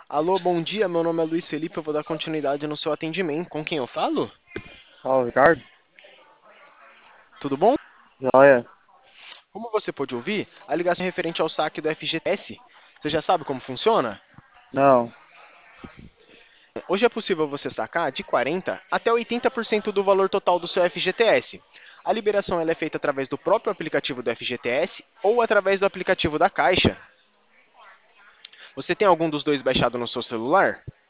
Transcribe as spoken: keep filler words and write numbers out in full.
Alô, bom dia. Meu nome é Luiz Felipe. Eu vou dar continuidade no seu atendimento. Com quem eu falo? Fala, Ricardo. Tudo bom? Joia. Como você pôde ouvir, a ligação é referente ao saque do F G T S. Você já sabe como funciona? Não. Hoje é possível você sacar de quarenta por cento até oitenta por cento do valor total do seu F G T S. A liberação ela é feita através do próprio aplicativo do F G T S ou através do aplicativo da Caixa. Você tem algum dos dois baixado no seu celular?